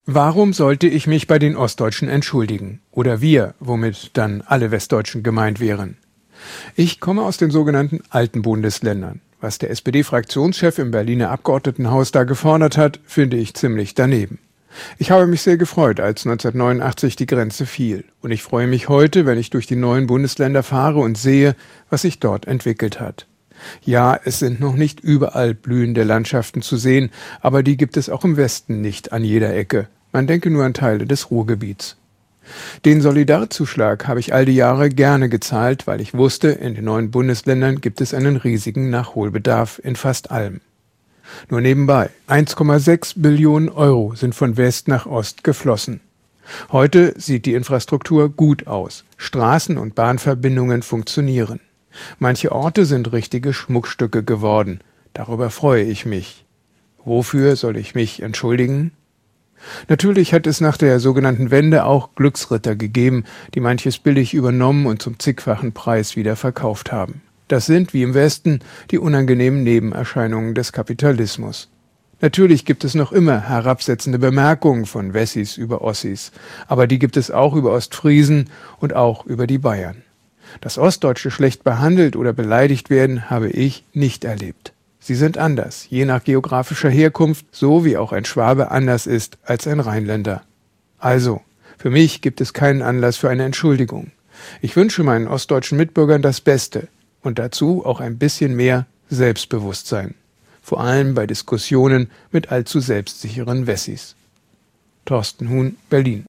Warum sollte ich mich bei den Ostdeutschen entschuldigen? Oder wir, womit dann alle Westdeutschen gemeint wären? Ich komme aus den sogenannten alten Bundesländern. Was der SPD-Fraktionschef im Berliner Abgeordnetenhaus da gefordert hat, finde ich ziemlich daneben. Ich habe mich sehr gefreut, als 1989 die Grenze fiel. Und ich freue mich heute, wenn ich durch die neuen Bundesländer fahre und sehe, was sich dort entwickelt hat. Ja, es sind noch nicht überall blühende Landschaften zu sehen, aber die gibt es auch im Westen nicht an jeder Ecke. Man denke nur an Teile des Ruhrgebiets. Den Solidarzuschlag habe ich all die Jahre gerne gezahlt, weil ich wusste, in den neuen Bundesländern gibt es einen riesigen Nachholbedarf in fast allem. Nur nebenbei, 1,6 Billionen Euro sind von West nach Ost geflossen. Heute sieht die Infrastruktur gut aus. Straßen- und Bahnverbindungen funktionieren. Manche Orte sind richtige Schmuckstücke geworden. Darüber freue ich mich. Wofür soll ich mich entschuldigen? Natürlich hat es nach der sogenannten Wende auch Glücksritter gegeben, die manches billig übernommen und zum zigfachen Preis wieder verkauft haben. Das sind, wie im Westen, die unangenehmen Nebenerscheinungen des Kapitalismus. Natürlich gibt es noch immer herabsetzende Bemerkungen von Wessis über Ossis, aber die gibt es auch über Ostfriesen und auch über die Bayern. Dass Ostdeutsche schlecht behandelt oder beleidigt werden, habe ich nicht erlebt. Sie sind anders, je nach geografischer Herkunft, so wie auch ein Schwabe anders ist als ein Rheinländer. Also, für mich gibt es keinen Anlass für eine Entschuldigung. Ich wünsche meinen ostdeutschen Mitbürgern das Beste und dazu auch ein bisschen mehr Selbstbewusstsein. Vor allem bei Diskussionen mit allzu selbstsicheren Wessis. Thorsten Huhn, Berlin.